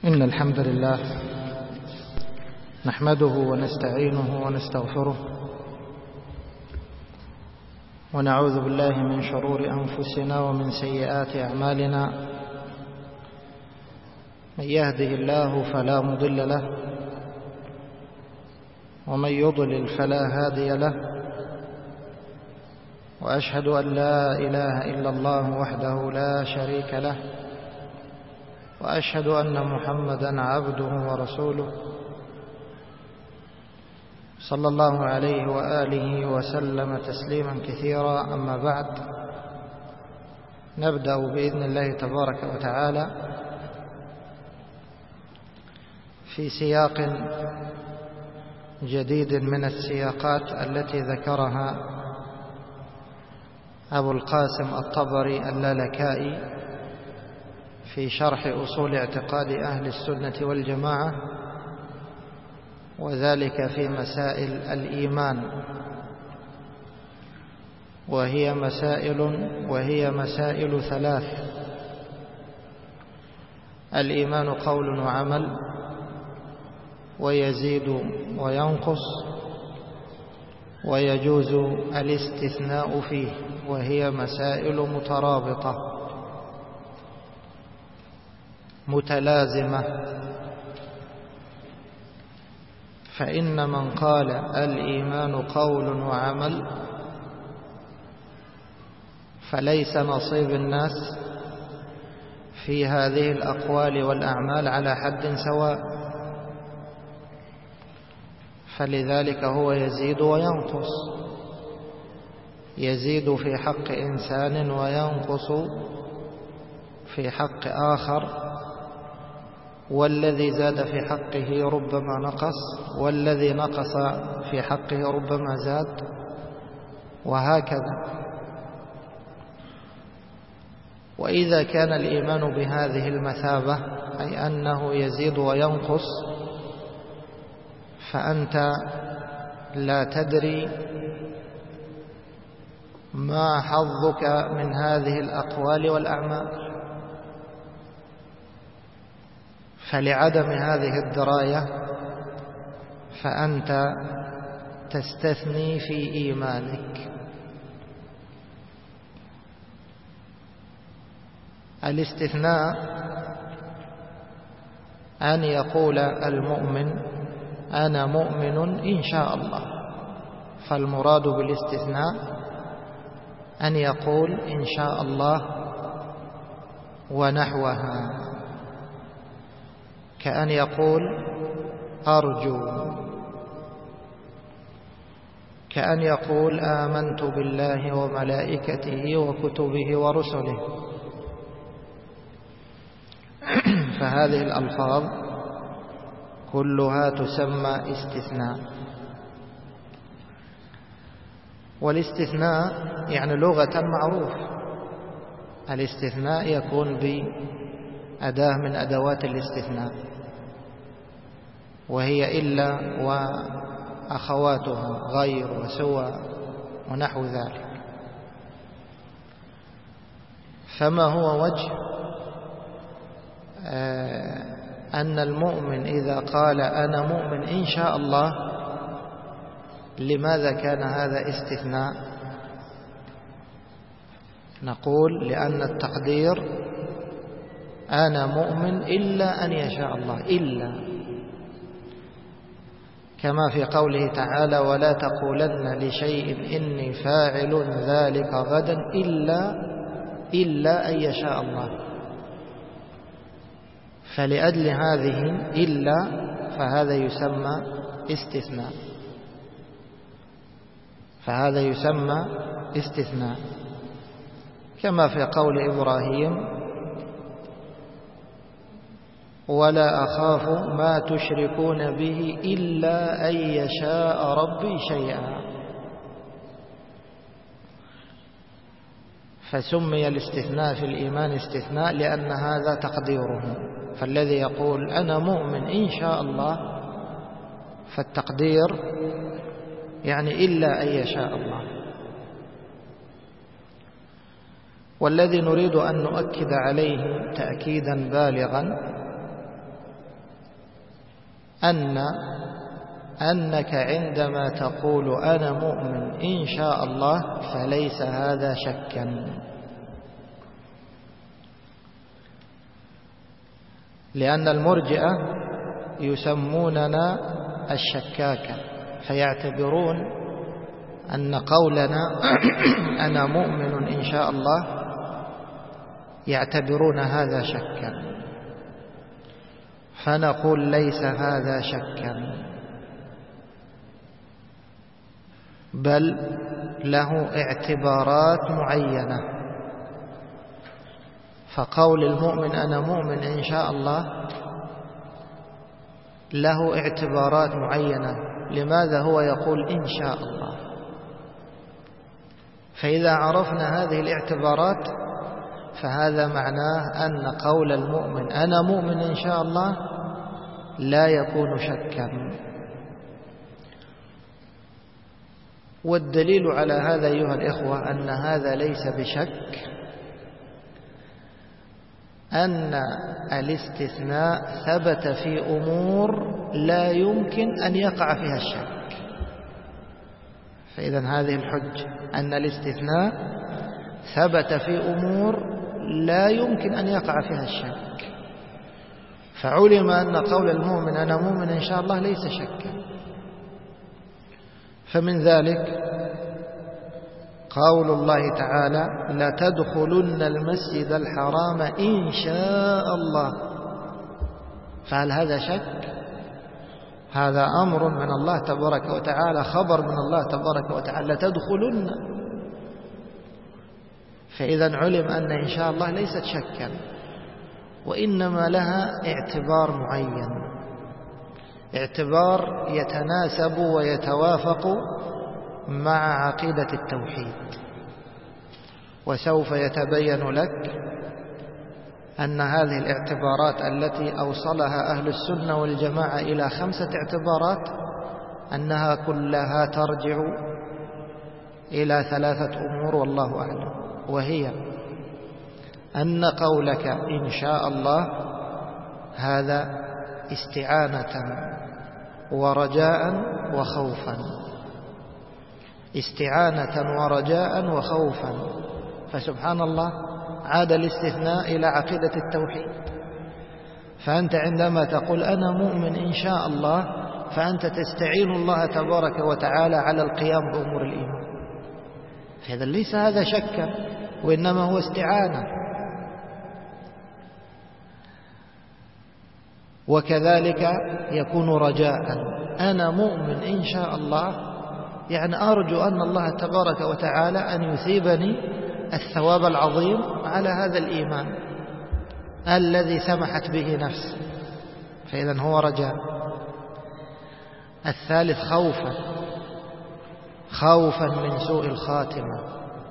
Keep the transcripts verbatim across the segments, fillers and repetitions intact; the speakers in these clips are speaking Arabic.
إن الحمد لله نحمده ونستعينه ونستغفره ونعوذ بالله من شرور أنفسنا ومن سيئات أعمالنا. من يهده الله فلا مضل له ومن يضلل فلا هادي له، وأشهد أن لا إله إلا الله وحده لا شريك له، وأشهد أن محمدا عبده ورسوله صلى الله عليه وآله وسلم تسليما كثيرا. أما بعد، نبدأ بإذن الله تبارك وتعالى في سياق جديد من السياقات التي ذكرها أبو القاسم الطبري اللالكائي في شرح أصول اعتقاد أهل السنة والجماعة، وذلك في مسائل الإيمان، وهي مسائل وهي مسائل ثلاث: الإيمان قول وعمل، ويزيد وينقص، ويجوز الاستثناء فيه، وهي مسائل مترابطة متلازمة. فإن من قال الإيمان قول وعمل فليس نصيب الناس في هذه الأقوال والأعمال على حد سواء، فلذلك هو يزيد وينقص، يزيد في حق إنسان وينقص في حق آخر، والذي زاد في حقه ربما نقص، والذي نقص في حقه ربما زاد، وهكذا. وإذا كان الإيمان بهذه المثابة، أي أنه يزيد وينقص، فأنت لا تدري ما حظك من هذه الأقوال والأعمال. فلعدم هذه الدراية فأنت تستثني في إيمانك. الاستثناء أن يقول المؤمن أنا مؤمن إن شاء الله، فالمراد بالاستثناء أن يقول إن شاء الله ونحوها، كأن يقول أرجو، كأن يقول آمنت بالله وملائكته وكتبه ورسله. فهذه الألفاظ كلها تسمى استثناء. والاستثناء يعني لغة معروف، الاستثناء يكون بأداة من أدوات الاستثناء، وهي إلا وأخواتها غير وسوى ونحو ذلك. فما هو وجه أن المؤمن إذا قال أنا مؤمن إن شاء الله، لماذا كان هذا استثناء؟ نقول لأن التقدير أنا مؤمن إلا أن يشاء الله، إلا كما في قوله تعالى ولا تقولن لشيء إني فاعل ذلك غدا إلا إلا أن يشاء الله. فلأجل هذه إلا فهذا يسمى استثناء، فهذا يسمى استثناء، كما في قول إبراهيم ولا أخاف ما تشركون به إلا أن يشاء ربي شيئا. فسمي الاستثناء في الإيمان استثناء لأن هذا تقديره. فالذي يقول أنا مؤمن إن شاء الله، فالتقدير يعني إلا أن يشاء الله. والذي نريد أن نؤكد عليه تأكيدا بالغا أن أنك عندما تقول أنا مؤمن إن شاء الله فليس هذا شكا، لأن المرجئة يسموننا الشكاكة، فيعتبرون أن قولنا أنا مؤمن إن شاء الله يعتبرون هذا شكا، فنقول ليس هذا شكا، بل له اعتبارات معينة. فقول المؤمن أنا مؤمن إن شاء الله له اعتبارات معينة. لماذا هو يقول إن شاء الله؟ فإذا عرفنا هذه الاعتبارات فهذا معناه أن قول المؤمن أنا مؤمن إن شاء الله لا يكون شكا. والدليل على هذا أيها الإخوة أن هذا ليس بشك أن الاستثناء ثبت في أمور لا يمكن أن يقع فيها الشك. فإذا هذه الحجة أن الاستثناء ثبت في أمور لا يمكن أن يقع فيها الشك، فعلم أن قول المؤمن أنا مؤمن إن شاء الله ليس شكا. فمن ذلك قول الله تعالى لا تدخلن المسجد الحرام إن شاء الله، فهل هذا شك؟ هذا أمر من الله تبارك وتعالى، خبر من الله تبارك وتعالى لا تدخلن، فإذا علم أن إن شاء الله ليست شكا، وإنما لها اعتبار معين، اعتبار يتناسب ويتوافق مع عقيدة التوحيد. وسوف يتبين لك أن هذه الاعتبارات التي أوصلها أهل السنة والجماعة إلى خمسة اعتبارات أنها كلها ترجع إلى ثلاثة أمور والله أعلم، وهي أن قولك إن شاء الله هذا استعانة ورجاء وخوفا، استعانة ورجاء وخوفا. فسبحان الله عاد الاستثناء إلى عقيدة التوحيد. فأنت عندما تقول أنا مؤمن إن شاء الله فأنت تستعين الله تبارك وتعالى على القيام بأمور الإيمان، فإذا ليس هذا شكا وإنما هو استعانة. وكذلك يكون رجاء، أنا مؤمن إن شاء الله يعني أرجو أن الله تبارك وتعالى أن يثيبني الثواب العظيم على هذا الإيمان الذي سمحت به نفسي، فإذا هو رجاء. الثالث خوفا، خوفا من سوء الخاتمة.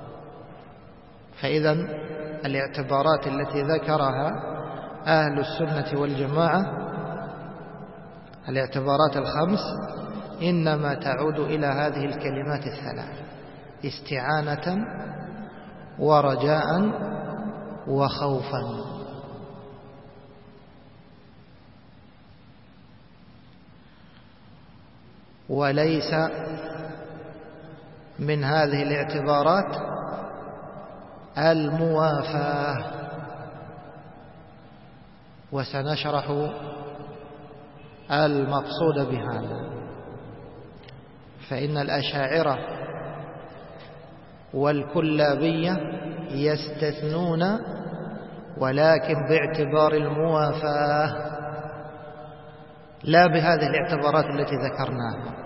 فإذا الاعتبارات التي ذكرها أهل السنة والجماعة، الاعتبارات الخمس، إنما تعود إلى هذه الكلمات الثلاث: استعانة ورجاء وخوفا. وليس من هذه الاعتبارات الموافاة، وسنشرح المقصود بهذا. فإن الأشاعرة والكلابية يستثنون ولكن باعتبار الموافاة لا بهذه الاعتبارات التي ذكرناها.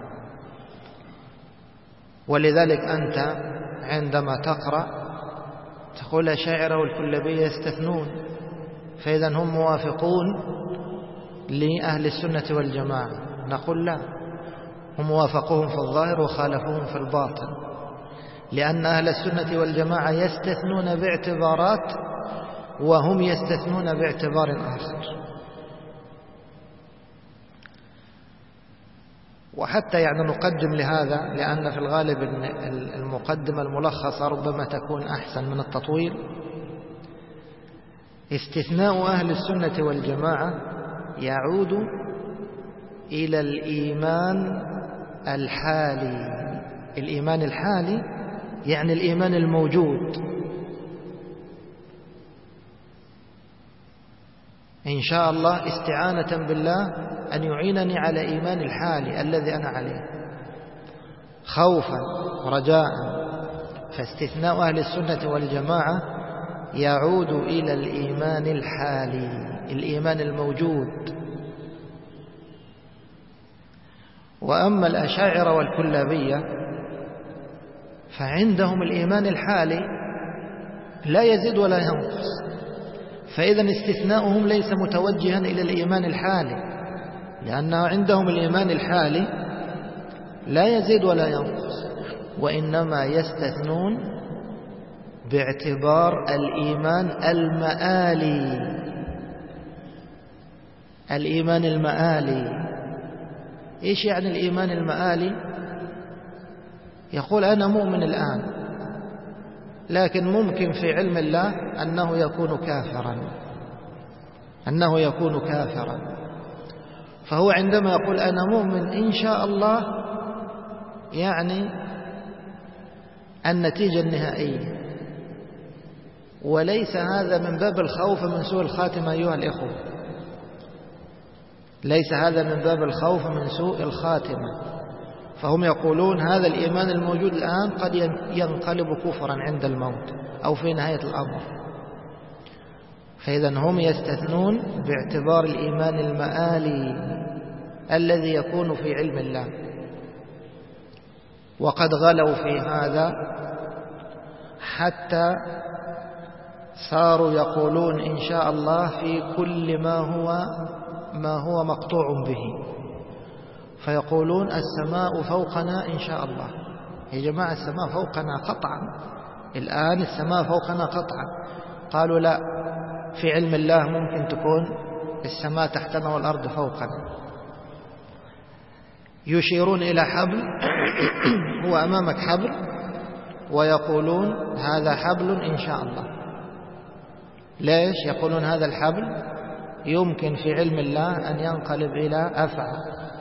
ولذلك أنت عندما تقرأ تقول الأشاعرة والكلابية يستثنون، فإذا هم موافقون لأهل السنة والجماعة. نقول لا، هم وافقوهم في الظاهر وخالفوهم في الباطن، لأن أهل السنة والجماعة يستثنون باعتبارات وهم يستثنون باعتبار آخر. وحتى يعني نقدم لهذا، لأن في الغالب المقدمة الملخصة ربما تكون أحسن من التطويل. استثناء أهل السنة والجماعة يعود إلى الإيمان الحالي. الإيمان الحالي يعني الإيمان الموجود. إن شاء الله استعانة بالله أن يعينني على إيمان الحالي الذي أنا عليه، خوفا رجاء. فاستثناء أهل السنة والجماعة يعود إلى الإيمان الحالي، الإيمان الموجود. وأما الأشاعرة والكلابية فعندهم الإيمان الحالي لا يزيد ولا ينقص، فإذا استثناؤهم ليس متوجها إلى الإيمان الحالي، لأن عندهم الإيمان الحالي لا يزيد ولا ينقص، وإنما يستثنون باعتبار الإيمان المآلي. الإيمان المآلي إيش يعني الإيمان المآلي؟ يقول أنا مؤمن الآن، لكن ممكن في علم الله أنه يكون كافرا، أنه يكون كافرا. فهو عندما يقول أنا مؤمن إن شاء الله يعني النتيجة النهائية، وليس هذا من باب الخوف من سوء الخاتمة أيها الإخوة، ليس هذا من باب الخوف من سوء الخاتمة. فهم يقولون هذا الإيمان الموجود الآن قد ينقلب كفرا عند الموت أو في نهاية الأمر، فإذا هم يستثنون باعتبار الإيمان المآلي الذي يكون في علم الله. وقد غلوا في هذا حتى صاروا يقولون إن شاء الله في كل ما هو ما هو مقطوع به، فيقولون السماء فوقنا إن شاء الله. يا جماعة السماء فوقنا قطعا، الآن السماء فوقنا قطعا. قالوا لا، في علم الله ممكن تكون السماء تحتنا والأرض فوقنا. يشيرون إلى حبل، هو أمامك حبل، ويقولون هذا حبل إن شاء الله. ليش يقولون هذا الحبل يمكن في علم الله أن ينقلب إلى أفعى،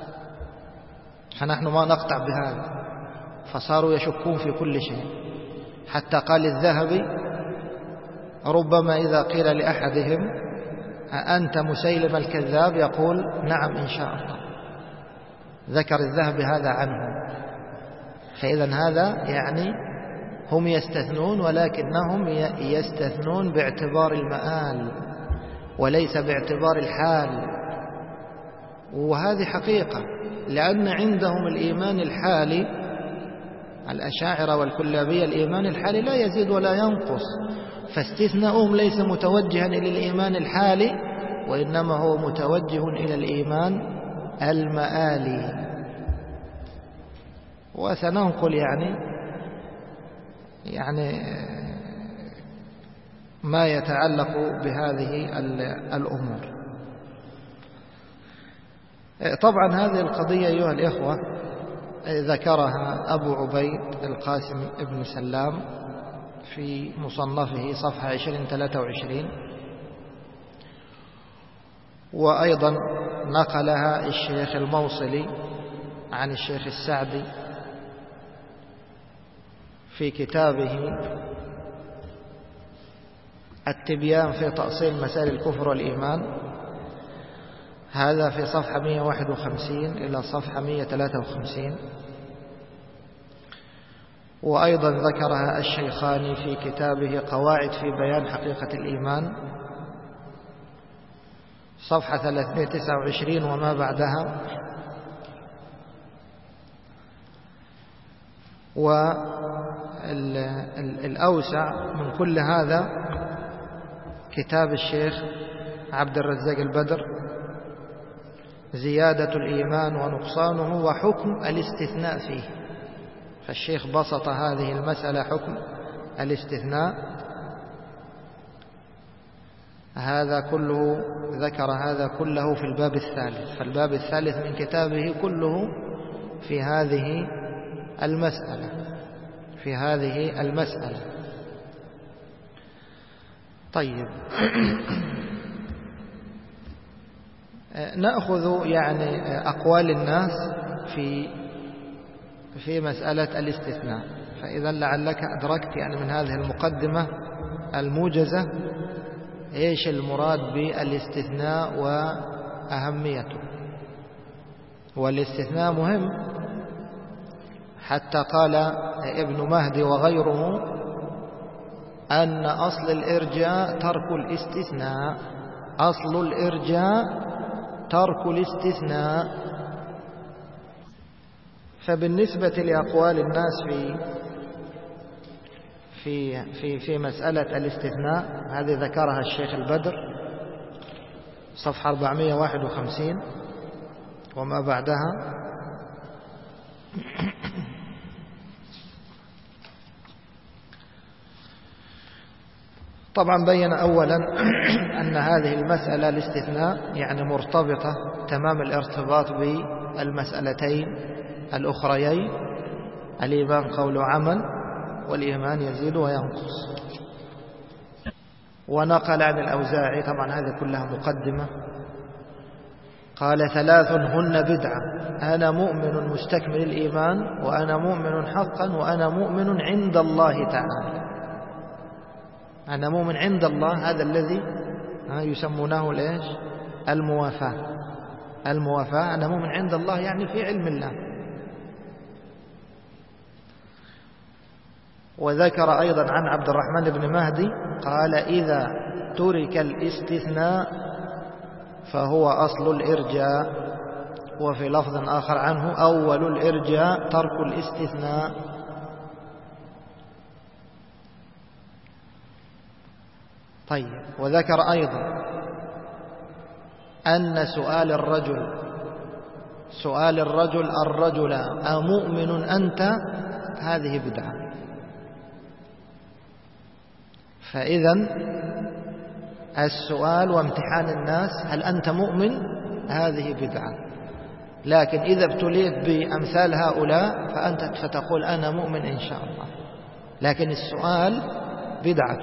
فنحن ما نقطع بهذا. فصاروا يشكون في كل شيء، حتى قال الذهبي ربما إذا قيل لأحدهم أأنت مسيلم الكذاب يقول نعم إن شاء الله. ذكر الذهبي هذا عنه. فإذا هذا يعني هم يستثنون، ولكنهم يستثنون باعتبار المآل وليس باعتبار الحال. وهذه حقيقة، لأن عندهم الإيمان الحالي، الأشاعرة والكلابية الإيمان الحالي لا يزيد ولا ينقص، فاستثناؤهم ليس متوجها إلى الإيمان الحالي، وإنما هو متوجه إلى الإيمان المآلي. وسننقل يعني يعني ما يتعلق بهذه الأمور. طبعا هذه القضية أيها الإخوة ذكرها أبو عبيد القاسم ابن سلام في مصنفه صفحة عشرين ثلاثة وعشرين، وأيضا نقلها الشيخ الموصلي عن الشيخ السعدي في كتابه التبيان في تأصيل مسائل الكفر والإيمان، هذا في صفحة مئة وواحد وخمسين إلى صفحة مئة وثلاثة وخمسين. وأيضا ذكرها الشيخاني في كتابه قواعد في بيان حقيقة الإيمان، صفحة ثلاثمئة وتسعة وعشرين وما بعدها. والأوسع من كل هذا كتاب الشيخ عبد الرزاق البدر زيادة الإيمان ونقصانه وحكم الاستثناء فيه. فالشيخ بسط هذه المسألة حكم الاستثناء، هذا كله ذكر هذا كله في الباب الثالث. فالباب الثالث من كتابه كله في هذه المسألة في هذه المسألة. طيب نأخذ يعني أقوال الناس في في مسألة الاستثناء. فإذا لعلك أدركت يعني من هذه المقدمة الموجزة إيش المراد بالاستثناء وأهميته. والاستثناء مهم، حتى قال ابن مهدي وغيره أن أصل الإرجاء ترك الاستثناء، أصل الإرجاء ترك الاستثناء. فبالنسبة لأقوال الناس في في في في مسألة الاستثناء هذه ذكرها الشيخ البدر صفحة أربعمائة وواحد وخمسين وما بعدها. طبعا بين أولا أن هذه المسألة الاستثناء يعني مرتبطة تمام الارتباط بالمسألتين الأخريين، الإيمان قول وعمل، والإيمان يزيد وينقص. ونقل عن الأوزاعي، طبعا هذه كلها مقدمة، قال ثلاث هن بدعة: أنا مؤمن مستكمل الإيمان، وأنا مؤمن حقا، وأنا مؤمن عند الله تعالى. أنا مؤمن عند الله، هذا الذي يسمونه ليش الموافاة. الموافاة أنا مؤمن عند الله يعني في علم الله. وذكر أيضا عن عبد الرحمن بن مهدي قال: إذا ترك الاستثناء فهو أصل الإرجاء. وفي لفظ آخر عنه: أول الإرجاء ترك الاستثناء. طيب، وذكر أيضا أن سؤال الرجل سؤال الرجل الرجل أمؤمن أنت، هذه بدعة. فإذا السؤال وامتحان الناس هل أنت مؤمن، هذه بدعة. لكن إذا ابتليت بأمثال هؤلاء فأنت فتقول أنا مؤمن إن شاء الله، لكن السؤال بدعة.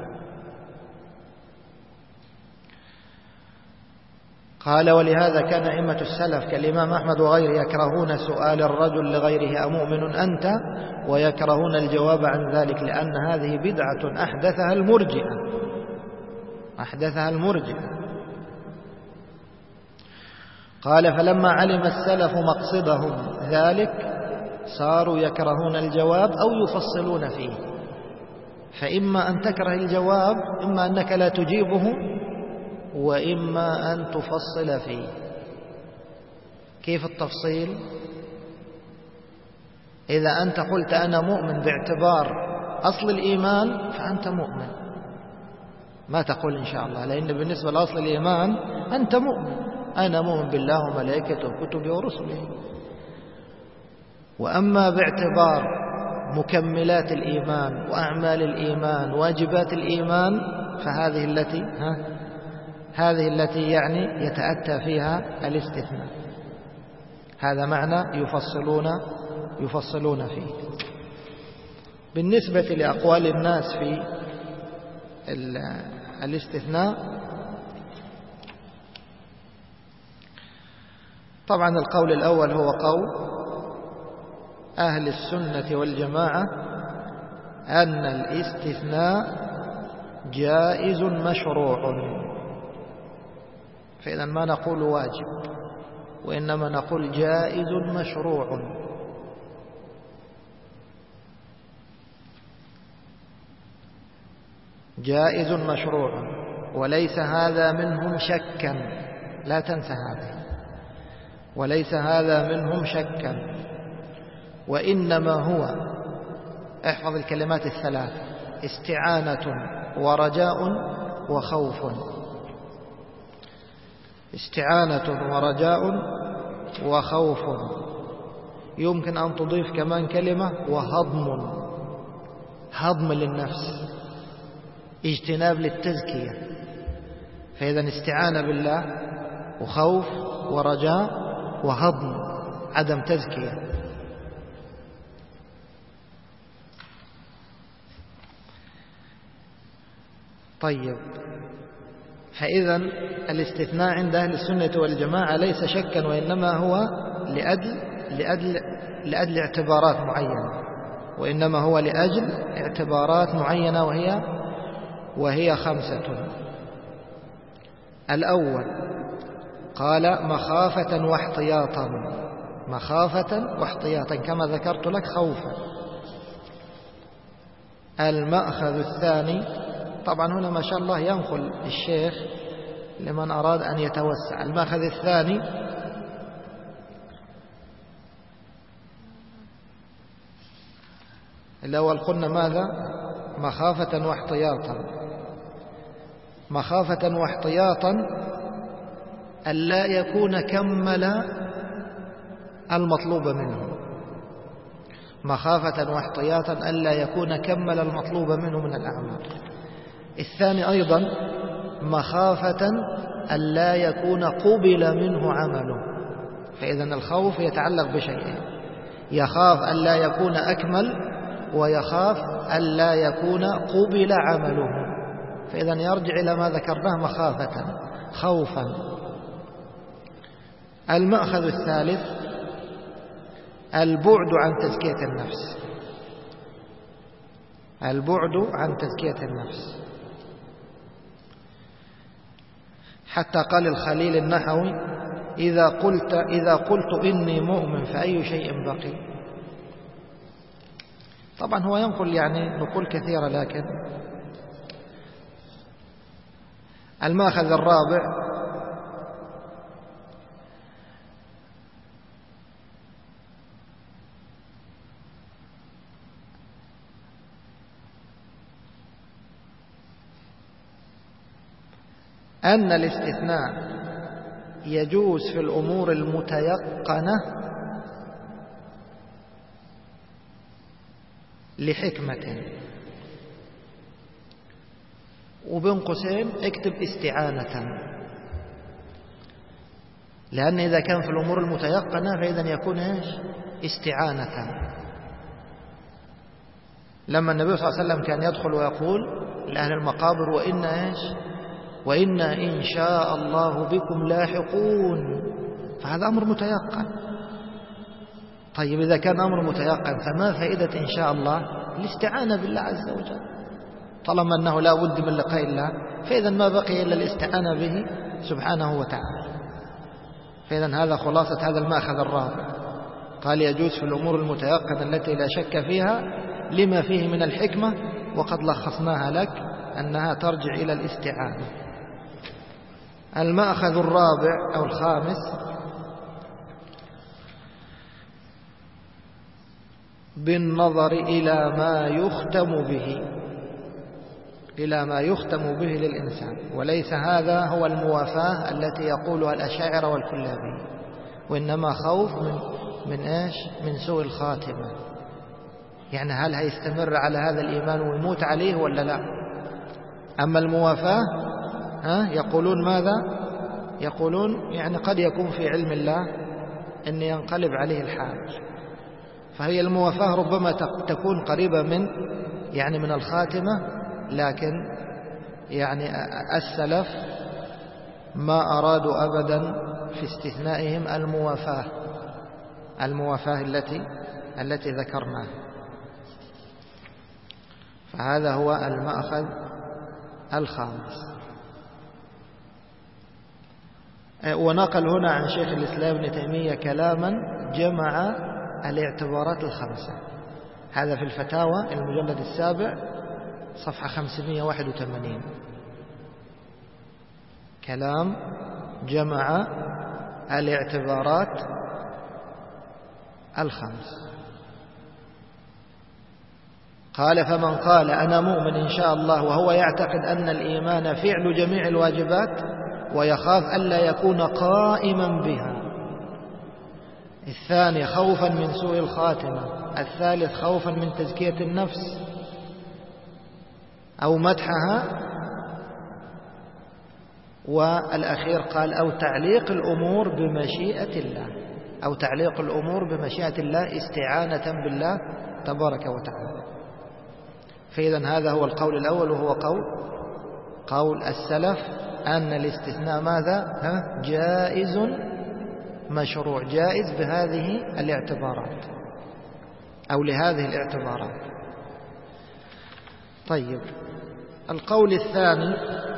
قال: ولهذا كان أئمة السلف كالإمام أحمد وغيره يكرهون سؤال الرجل لغيره أمؤمن أنت، ويكرهون الجواب عن ذلك، لأن هذه بدعة أحدثها المرجئة أحدثها المرجئة قال: فلما علم السلف مقصدهم ذلك صاروا يكرهون الجواب أو يفصلون فيه. فإما أن تكره الجواب، إما أنك لا تجيبه، وإما أن تفصل فيه. كيف التفصيل؟ إذا أنت قلت أنا مؤمن باعتبار أصل الإيمان فأنت مؤمن، ما تقول إن شاء الله، لأن بالنسبة لأصل الإيمان أنت مؤمن. أنا مؤمن بالله وملائكته وكتبه ورسله. وأما باعتبار مكملات الإيمان وأعمال الإيمان واجبات الإيمان فهذه التي ها هذه التي يعني يتأتى فيها الاستثناء. هذا معنى يفصلون يفصلون فيه. بالنسبة لأقوال الناس في الاستثناء، طبعا القول الأول هو قول أهل السنة والجماعة أن الاستثناء جائز مشروع. فإذا ما نقول واجب، وإنما نقول جائز مشروع. جائز مشروع، وليس هذا منهم شكا، لا تنسى هذا، وليس هذا منهم شكا، وإنما هو، احفظ الكلمات الثلاث: استعانة ورجاء وخوف. استعانة ورجاء وخوف. يمكن أن تضيف كمان كلمة وهضم، هضم للنفس، اجتناب للتزكية. فإذا استعانة بالله وخوف ورجاء وهضم، عدم تزكية. طيب، فإذا الاستثناء عند أهل السنة والجماعة ليس شكا، وإنما هو لأجل, لأجل, لأجل اعتبارات معينة، وإنما هو لأجل اعتبارات معينة وهي, وهي خمسة. الأول قال مخافة واحتياطا، مخافة واحتياطا كما ذكرت لك خوفا. المأخذ الثاني، طبعا هنا ما شاء الله ينقل الشيخ لمن أراد أن يتوسع. المأخذ الثاني الأول قلنا ماذا؟ مخافة واحتياطا. مخافة واحتياطا ألا يكون كمل المطلوب منه، مخافة واحتياطا ألا يكون كمل المطلوب منه من الأعمال. الثاني أيضا مخافة ألا يكون قبل منه عمله. فإذا الخوف يتعلق بشيئين، يخاف ألا يكون أكمل، ويخاف ألا يكون قبل عمله. فإذا يرجع إلى ما ذكرناه مخافة خوفا. المأخذ الثالث البعد عن تزكية النفس، البعد عن تزكية النفس. حتى قال الخليل النحوي إذا قلت, إذا قلت إني مؤمن فأي شيء بقي. طبعا هو ينقل يعني نقول كثيرة، لكن المأخذ الرابع أن الاستثناء يجوز في الأمور المتيقنة لحكمة، وبين قوسين اكتب استعانة، لأن إذا كان في الأمور المتيقنة فإذا يكون إيش؟ استعانة. لما النبي صلى الله عليه وسلم كان يدخل ويقول لأهل المقابر وإن إيش؟ وإنا إن شاء الله بكم لاحقون، فهذا أمر متيقن. طيب إذا كان أمر متيقن فما فائدة إن شاء الله؟ الاستعانة بالله عز وجل. طالما أنه لا بد من لقاء الله فإذا ما بقي إلا الاستعانة به سبحانه وتعالى. فإذا هذا خلاصة هذا المأخذ الرابع. قال يجوز في الأمور المتيقنة التي لا شك فيها لما فيه من الحكمة، وقد لخصناها لك أنها ترجع إلى الاستعانة. المأخذ الرابع أو الخامس بالنظر إلى ما يختم به، إلى ما يختم به للإنسان، وليس هذا هو الموافاة التي يقولها الأشاعرة والكلابية، وإنما خوف من من إيش؟ من سوء الخاتمة. يعني هل هيستمر على هذا الإيمان ويموت عليه ولا لا؟ أما الموافاة ها يقولون ماذا؟ يقولون يعني قد يكون في علم الله أن ينقلب عليه الحال، فهي الموافاة ربما تكون قريبة من يعني من الخاتمة، لكن يعني السلف ما أرادوا أبدا في استثنائهم الموافاة الموافاة التي التي ذكرناها. فهذا هو المأخذ الخامس. ونقل هنا عن شيخ الإسلام ابن تيمية كلاما جمع الاعتبارات الخمسة. هذا في الفتاوى المجلد السابع صفحة خمسمائة وواحد وثمانين، كلام جمع الاعتبارات الخمس. قال فمن قال أنا مؤمن إن شاء الله وهو يعتقد أن الإيمان فعل جميع الواجبات ويخاف ألا يكون قائما بها. الثاني خوفا من سوء الخاتمة. الثالث خوفا من تزكية النفس أو مدحها. والأخير قال أو تعليق الأمور بمشيئة الله، أو تعليق الأمور بمشيئة الله استعانة بالله تبارك وتعالى. فإذا هذا هو القول الأول، وهو قول قول السلف أن الاستثناء ماذا؟ ها؟ جائز مشروع، جائز بهذه الاعتبارات أو لهذه الاعتبارات. طيب القول الثاني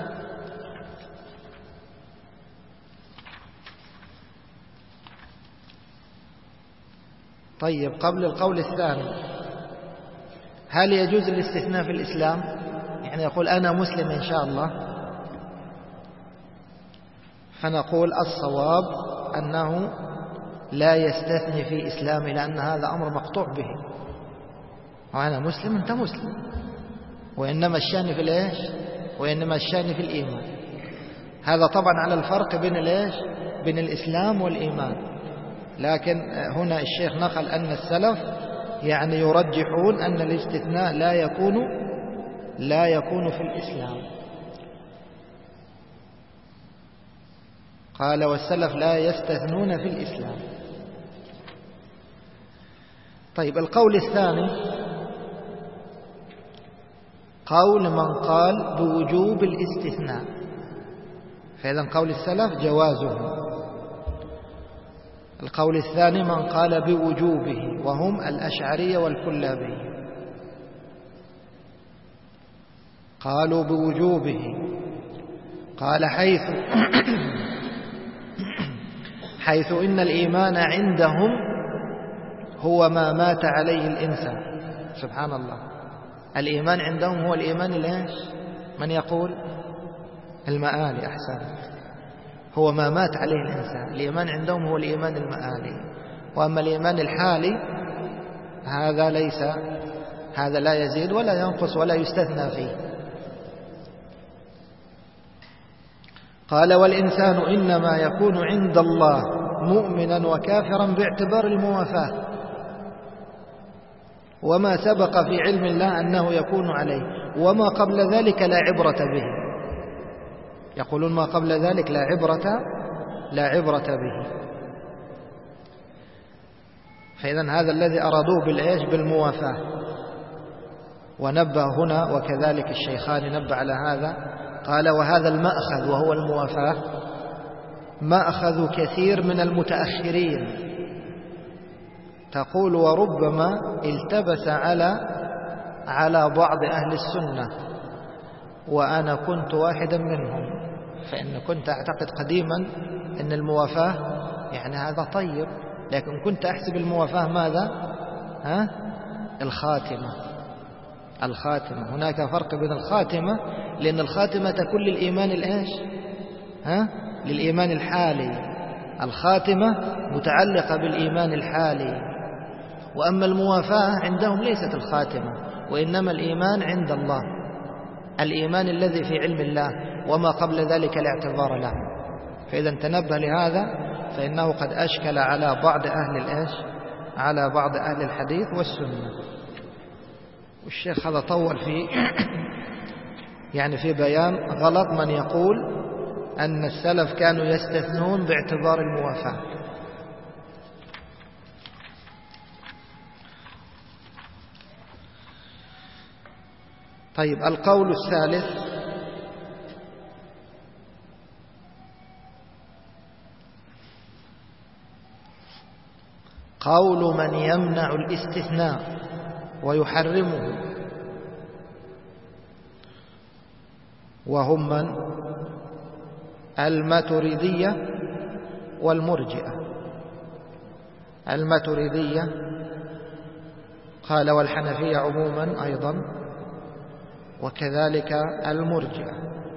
طيب قبل القول الثاني، هل يجوز الاستثناء في الإسلام؟ يعني يقول أنا مسلم إن شاء الله، فنقول الصواب أنه لا يستثني في إسلامه لأن هذا أمر مقطوع به، وأنا مسلم أنت مسلم، وإنما الشأن في الإيش؟ وإنما الشأن في الإيمان. هذا طبعا على الفرق بين الإيش؟ بين الإسلام والإيمان. لكن هنا الشيخ نقل أن السلف يعني يرجحون أن الاستثناء لا يكون لا يكون في الإسلام. قال والسلف لا يستثنون في الإسلام. طيب القول الثاني قول من قال بوجوب الاستثناء، فإذا قول السلف جوازه. القول الثاني من قال بوجوبه وهم الأشعرية والكلابية، قالوا بوجوبه. قال حيث حيث إن الإيمان عندهم هو ما مات عليه الإنسان. سبحان الله، الإيمان عندهم هو الإيمان الإيش؟ من يقول؟ المآلي. أحسن، هو ما مات عليه الإنسان. الإيمان عندهم هو الإيمان المآلي، وأما الإيمان الحالي هذا ليس، هذا لا يزيد ولا ينقص ولا يستثنى فيه. قال والإنسان إنما يكون عند الله مؤمنا وكافرا باعتبار الموافاة، وما سبق في علم الله أنه يكون عليه، وما قبل ذلك لا عبرة به. يقولون ما قبل ذلك لا عبرة لا عبرة به. فإذا هذا الذي أرادوه بالإيش؟ بالموافاة. ونبه هنا وكذلك الشيخان نبه على هذا، قال وهذا المأخذ وهو الموافاة مأخذ كثير من المتأخرين. تقول وربما التبس على على بعض أهل السنة، وأنا كنت واحدا منهم، فإن كنت أعتقد قديما أن الموافاة يعني هذا طيب، لكن كنت أحسب الموافاة ماذا؟ ها؟ الخاتمة. الخاتمة هناك فرق بين الخاتمة، لأن الخاتمة تكون للإيمان الإيش؟ ها؟ للإيمان الحالي. الخاتمة متعلقة بالإيمان الحالي، وأما الموافاة عندهم ليست الخاتمة، وإنما الإيمان عند الله، الإيمان الذي في علم الله، وما قبل ذلك لا اعتبار له. فإذا تنبه لهذا، فإنه قد أشكل على بعض أهل الإيش؟ على بعض أهل الحديث والسنة. والشيخ هذا طول في يعني في بيان غلط من يقول أن السلف كانوا يستثنون باعتبار الموافاة. طيب القول الثالث قول من يمنع الاستثناء ويحرمه، وهم من؟ الماتريدية والمرجئة. الماتريدية قال والحنفية عموما أيضا، وكذلك المرجئة.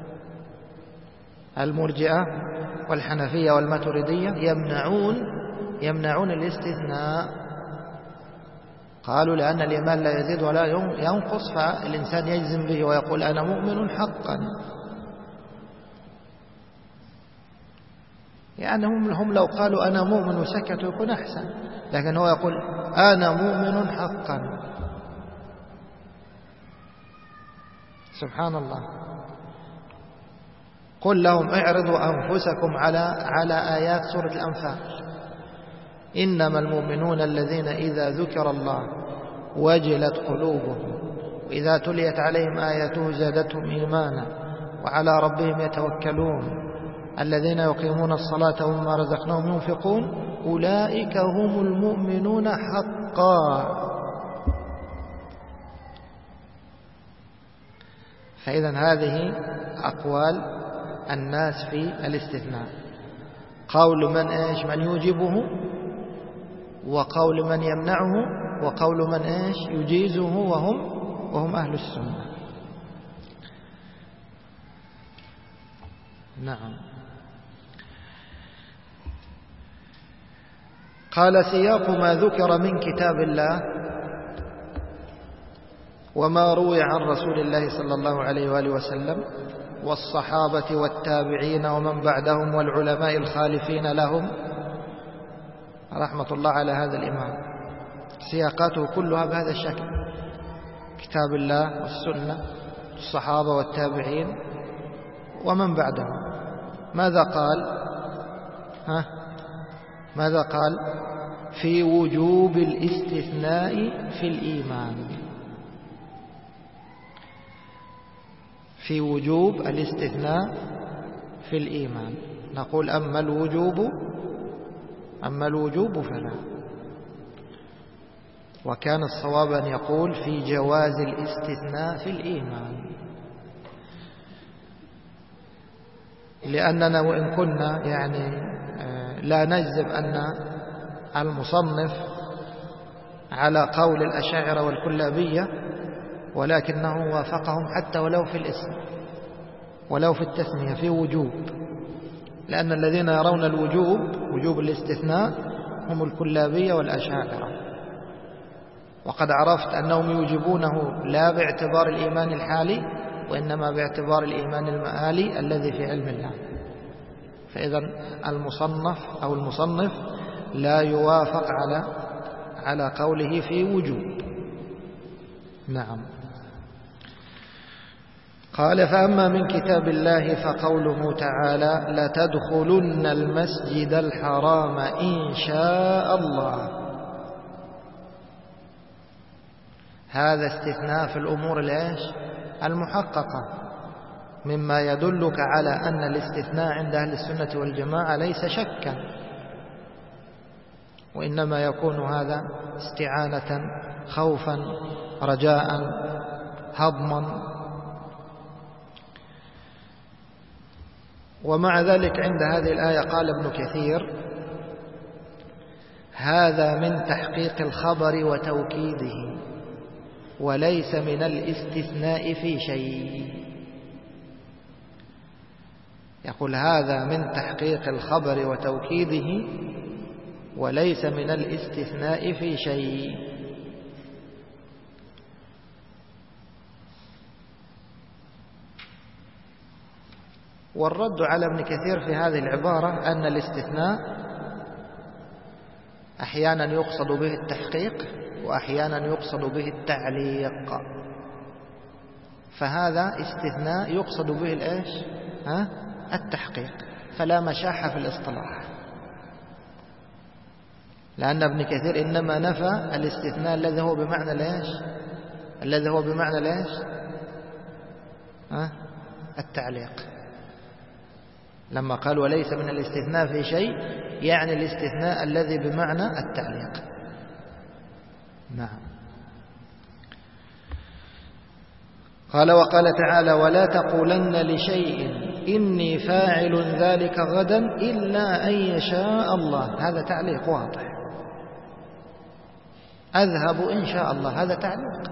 المرجئة والحنفية والماتريدية يمنعون يمنعون الاستثناء. قالوا لأن الإيمان لا يزيد ولا ينقص، فالإنسان يجزم به ويقول أنا مؤمن حقا. يعني هم, هم لو قالوا أنا مؤمن وسكتوا يكون أحسن، لكن هو يقول أنا مؤمن حقا. سبحان الله. قل لهم اعرضوا أنفسكم على على آيات سورة الأنفال. إنما المؤمنون الذين إذا ذكر الله وجلت قلوبهم وإذا تليت عليهم آياته زادتهم إيمانا وعلى ربهم يتوكلون الذين يقيمون الصلاة ومما رزقناهم ينفقون أولئك هم المؤمنون حقا. فإذا هذه أقوال الناس في الاستثناء، قول من إيش من يوجبه، وقول من يمنعه، وقول من إيش يجيزه، وهم وهم أهل السنة. نعم. قال سياق ما ذكر من كتاب الله وما روي عن رسول الله صلى الله عليه وآله وسلم والصحابة والتابعين ومن بعدهم والعلماء الخالفين لهم رحمة الله على هذا الإمام. سياقاته كلها بهذا الشكل: كتاب الله والسنة، الصحابة والتابعين ومن بعدهم. ماذا قال؟ ها؟ ماذا قال؟ في وجوب الاستثناء في الإيمان، في وجوب الاستثناء في الإيمان. نقول أما الوجوب أما الوجوب فلا، وكان الصواب أن يقول في جواز الاستثناء في الإيمان، لأننا وإن كنا يعني لا نجزم أن المصنف على قول الأشاعرة والكلابية، ولكنه وافقهم حتى ولو في الاسم ولو في التسمية في وجوب، لأن الذين يرون الوجوب وجوب الاستثناء هم الكلابية والأشاعرة. وقد عرفت أنهم يوجبونه لا باعتبار الإيمان الحالي، وإنما باعتبار الإيمان المآلي الذي في علم الله. فإذا المصنف أو المصنف لا يوافق على على قوله في وجوب. نعم. قال فأما من كتاب الله فقوله تعالى لتدخلن المسجد الحرام إن شاء الله. هذا استثناء في الأمور الإيش المحققة، مما يدلك على أن الاستثناء عند أهل السنة والجماعة ليس شكا، وإنما يكون هذا استعانة، خوفا، رجاء، هضما. ومع ذلك عند هذه الآية قال ابن كثير هذا من تحقيق الخبر وتوكيده وليس من الاستثناء في شيء. يقول هذا من تحقيق الخبر وتوكيده وليس من الاستثناء في شيء. والرد على ابن كثير في هذه العبارة أن الاستثناء أحيانا يقصد به التحقيق وأحيانا يقصد به التعليق، فهذا استثناء يقصد به الإيش؟ ها؟ التحقيق، فلا مشاحة في الاصطلاح، لأن ابن كثير إنما نفى الاستثناء الذي هو بمعنى الإيش؟ الذي هو بمعنى الإيش؟ ها؟ التعليق. لما قال وليس من الاستثناء في شيء يعني الاستثناء الذي بمعنى التعليق. نعم. قال وقال تعالى ولا تقولن لشيء إني فاعل ذلك غدا إلا أن يشاء الله. هذا تعليق واضح. أذهب إن شاء الله، هذا تعليق.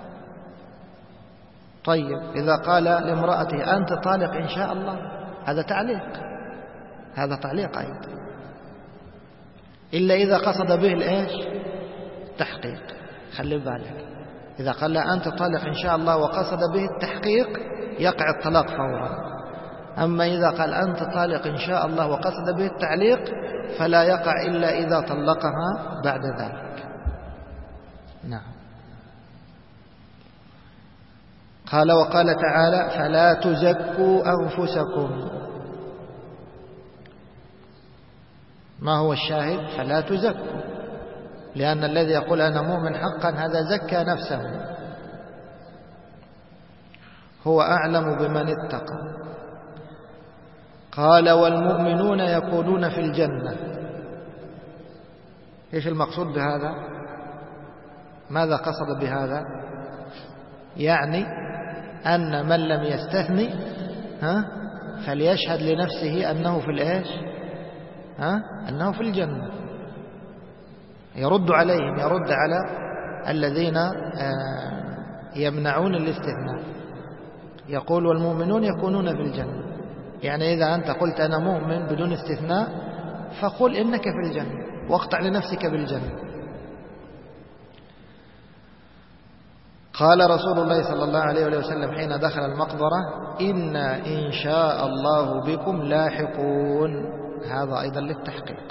طيب إذا قال لامرأته أنت طالق إن شاء الله، هذا تعليق، هذا تعليق أيضا، إلا إذا قصد به الإيش؟ تحقيق. خلي بالك، إذا قال لا أنت طالق إن شاء الله وقصد به التحقيق يقع الطلاق فورا. أما إذا قال أنت طالق إن شاء الله وقصد به التعليق فلا يقع إلا إذا طلقها بعد ذلك. نعم. قال وقال تعالى فلا تزكوا أنفسكم. ما هو الشاهد؟ فلا تزكوا، لأن الذي يقول أنا مؤمن حقا هذا زكى نفسه، هو أعلم بمن اتقى. قال والمؤمنون يكونون في الجنة. إيش المقصود بهذا؟ ماذا قصد بهذا؟ يعني أن من لم يستثني ها فليشهد لنفسه أنه في الإيش ها أنه في الجنة. يرد عليهم، يرد على الذين يمنعون الاستثناء. يقول والمؤمنون يكونون في الجنة، يعني إذا أنت قلت أنا مؤمن بدون استثناء فقل إنك في الجنة واقطع لنفسك بالجنة. قال رسول الله صلى الله عليه وسلم حين دخل المقبرة إنا إن شاء الله بكم لاحقون. هذا أيضا للتحقيق.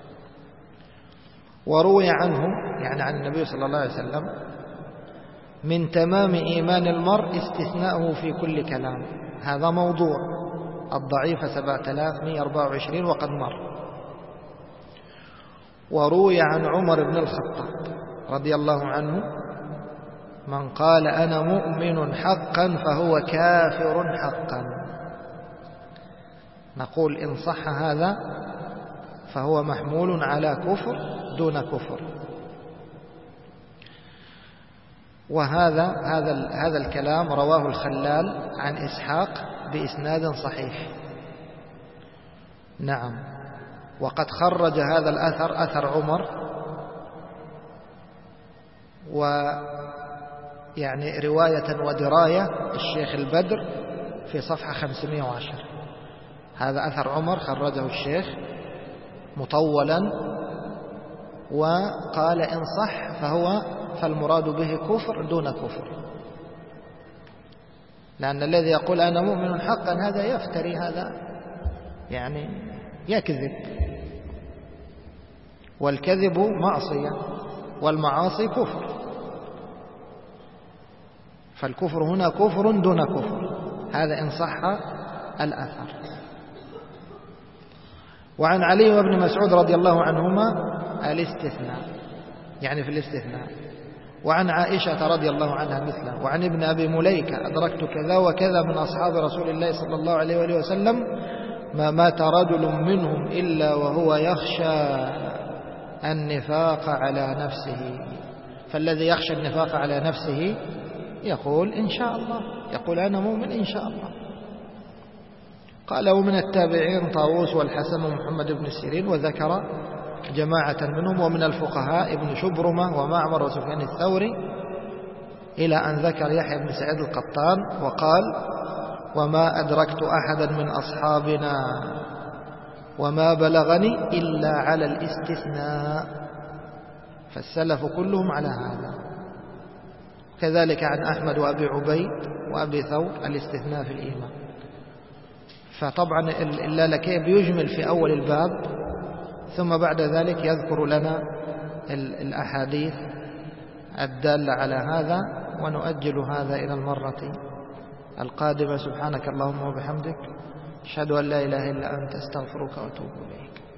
وروي عنه يعني عن النبي صلى الله عليه وسلم من تمام إيمان المرء استثناءه في كل كلام. هذا موضوع، الضعيف سبعة آلاف ومئة وأربعة وعشرين وقد مر. وروي عن عمر بن الخطاب رضي الله عنه من قال أنا مؤمن حقا فهو كافر حقا. نقول إن صح هذا فهو محمول على كفر دون كفر. وهذا هذا هذا الكلام رواه الخلال عن إسحاق بإسناد صحيح. نعم. وقد خرج هذا الأثر أثر عمر ويعني رواية ودراية الشيخ البدر في صفحة خمسمائة وعشرة. هذا أثر عمر خرجه الشيخ مطولا وقال إن صح فهو فالمراد به كفر دون كفر، لأن الذي يقول أنا مؤمن حقا هذا يفتري، هذا يعني يكذب، والكذب معصية والمعاصي كفر، فالكفر هنا كفر دون كفر. هذا إن صح الأثر. وعن علي وابن مسعود رضي الله عنهما الاستثناء، يعني في الاستثناء. وعن عائشة رضي الله عنها مثله. وعن ابن أبي مليكة أدركت كذا وكذا من أصحاب رسول الله صلى الله عليه وآله وسلم ما مات رجل منهم إلا وهو يخشى النفاق على نفسه. فالذي يخشى النفاق على نفسه يقول إن شاء الله، يقول أنا مؤمن إن شاء الله. قال ومن التابعين طاووس والحسن ومحمد بن سيرين وذكر جماعة منهم، ومن الفقهاء ابن شبرمة ومعمر وسفيان الثوري، إلى أن ذكر يحيى بن سعيد القطان وقال وما أدركت أحدا من أصحابنا وما بلغني إلا على الاستثناء. فالسلف كلهم على هذا. كذلك عن أحمد وأبي عبيد وأبي ثور الاستثناء في الإيمان. فطبعا اللالكائي بيجمل في أول الباب، ثم بعد ذلك يذكر لنا الأحاديث الدالة على هذا، ونؤجل هذا إلى المرة القادمة. سبحانك اللهم وبحمدك، أشهد أن لا إله إلا أنت، أستغفرك وأتوب إليك.